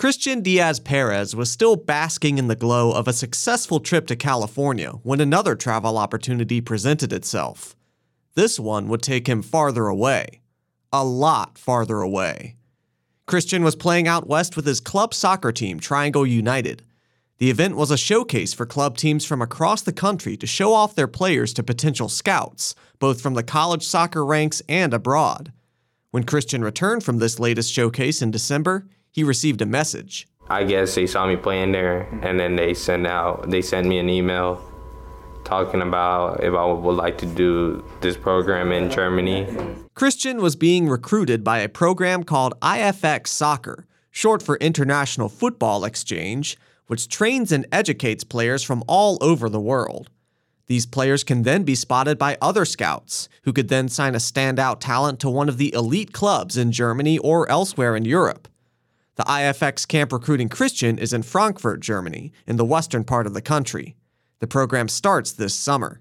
Christian Diaz-Perez was still basking in the glow of a successful trip to California when another travel opportunity presented itself. This one would take him farther away. A lot farther away. Christian was playing out west with his club soccer team, Triangle United. The event was a showcase for club teams from across the country to show off their players to potential scouts, both from the college soccer ranks and abroad. When Christian returned from this latest showcase in December, he received a message. I guess they saw me playing there, and then they sent me an email talking about if I would like to do this program in Germany. Christian was being recruited by a program called IFX Soccer, short for International Football Exchange, which trains and educates players from all over the world. These players can then be spotted by other scouts, who could then sign a standout talent to one of the elite clubs in Germany or elsewhere in Europe. The IFX camp recruiting Christian is in Frankfurt, Germany, in the western part of the country. The program starts this summer.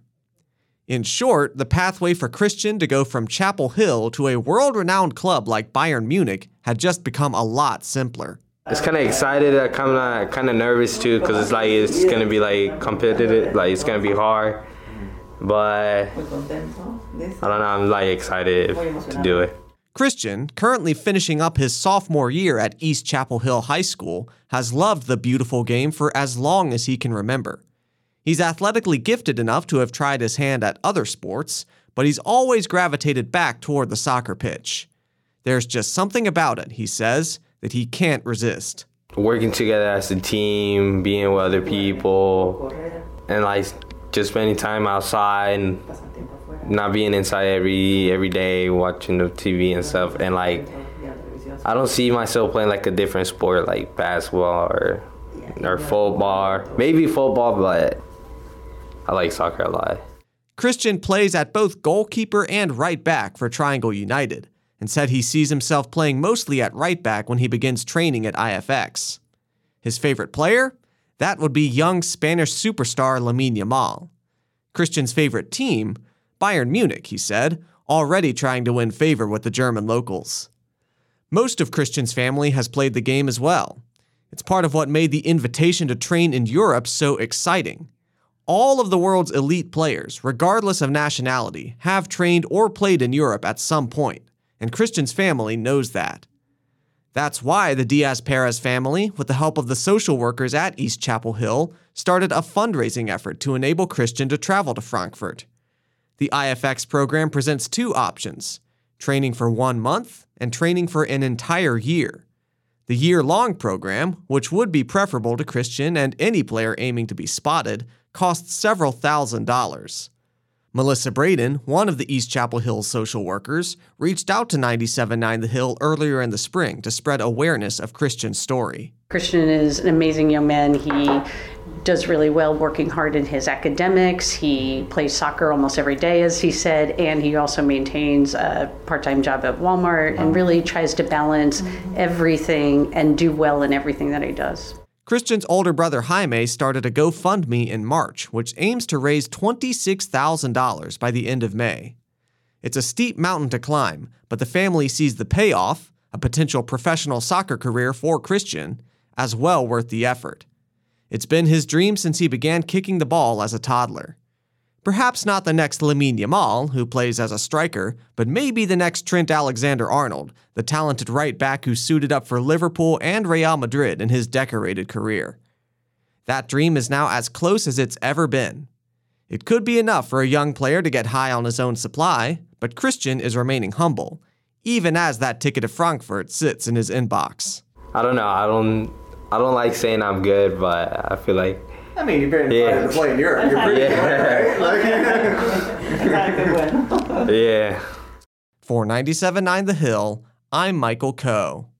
In short, the pathway for Christian to go from Chapel Hill to a world-renowned club like Bayern Munich had just become a lot simpler. It's kind of excited, kind of nervous too, because it's gonna be competitive, it's gonna be hard. But I don't know, I'm excited to do it. Christian, currently finishing up his sophomore year at East Chapel Hill High School, has loved the beautiful game for as long as he can remember. He's athletically gifted enough to have tried his hand at other sports, but he's always gravitated back toward the soccer pitch. There's just something about it, he says, that he can't resist. Working together as a team, being with other people, and just spending time outside and not being inside every day watching the TV and stuff. And I don't see myself playing a different sport like basketball or football. Maybe football, but I like soccer a lot. Christian plays at both goalkeeper and right back for Triangle United, and said he sees himself playing mostly at right back when he begins training at IFX. His favorite player? That would be young Spanish superstar Lamine Yamal. Christian's favorite team? Bayern Munich, he said, already trying to win favor with the German locals. Most of Christian's family has played the game as well. It's part of what made the invitation to train in Europe so exciting. All of the world's elite players, regardless of nationality, have trained or played in Europe at some point, and Christian's family knows that. That's why the Diaz-Perez family, with the help of the social workers at East Chapel Hill, started a fundraising effort to enable Christian to travel to Frankfurt. The IFX program presents two options: training for 1 month and training for an entire year. The year-long program, which would be preferable to Christian and any player aiming to be spotted, costs several $1,000s. Melissa Braden, one of the East Chapel Hill social workers, reached out to 97.9 The Hill earlier in the spring to spread awareness of Christian's story. Christian is an amazing young man. He does really well working hard in his academics. He plays soccer almost every day, as he said, and he also maintains a part-time job at Walmart and really tries to balance everything and do well in everything that he does. Christian's older brother Jaime started a GoFundMe in March, which aims to raise $26,000 by the end of May. It's a steep mountain to climb, but the family sees the payoff, a potential professional soccer career for Christian, as well worth the effort. It's been his dream since he began kicking the ball as a toddler. Perhaps not the next Lamine Yamal, who plays as a striker, but maybe the next Trent Alexander-Arnold, the talented right back who suited up for Liverpool and Real Madrid in his decorated career. That dream is now as close as it's ever been. It could be enough for a young player to get high on his own supply, but Christian is remaining humble, even as that ticket to Frankfurt sits in his inbox. I don't know. I don't like saying I'm good, but I feel like... you've been invited to play in Europe. You're pretty good, right? Yeah. For 97.9 The Hill, I'm Michael Coe.